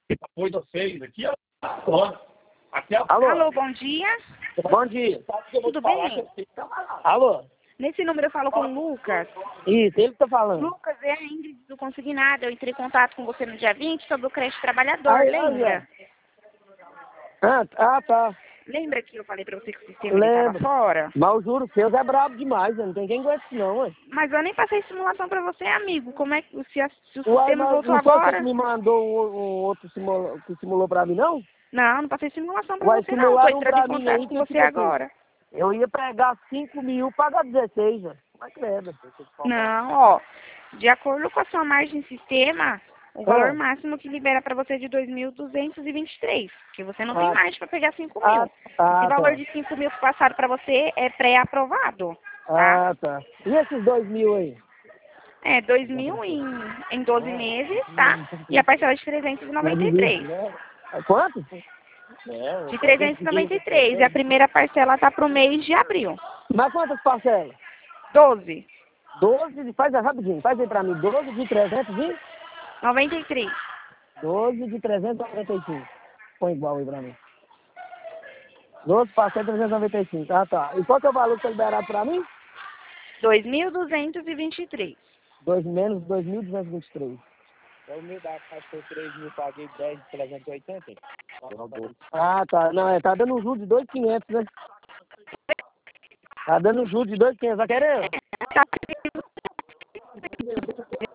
Foi do 6 aqui, ó. Alô? Alô, bom dia. Bom dia. Tudo bem? Alô? Nesse número eu falo com o Lucas. Isso, ele que tá falando. Lucas, é a Ingrid do Consignado. Eu entrei em contato com você no dia 20 sobre o crédito trabalhador, lembra? Tá. Lembra que eu falei pra você que o sistema estava fora? Mas eu juro, seus é brabo demais, não tem quem aguente não, ué. Mas eu nem passei simulação pra você, amigo. Como é que se o Uai, sistema mas voltou não foi você agora? que me mandou um outro que simulou pra mim, não? Não passei simulação pra Uai, você não. Tô simularam entrando pra em mim contato aí com que, você tipo assim, agora. eu ia pegar 5 mil, pagar 16, velho. Mas credo. Não, ó. De acordo com a sua margem sistema, o valor máximo que libera pra você é de 2.223, porque você não tem margem pra pegar 5 mil. Esse valor de 5 mil que passaram pra você é pré-aprovado, tá? Tá. E esses 2 mil aí? É, 2 mil em 12 meses, tá? E a parcela de 393. Quanto? De 393. E a primeira parcela tá pro mês de abril. Mas quantas parcelas? 12. 12, faz rapidinho, faz aí pra mim. 12 de 320? 93. 12 de 395. Põe igual aí pra mim. 12 parcelas 395. Tá. E qual que é o valor que tá liberado pra mim? 2.223. 2 menos 2.223. Eu me dá, passou 3 mil, paguei 10 de 380. Tá. Não, tá dando um juros de 2.500, né? Tá dando um juros de 2.500. Tá querendo?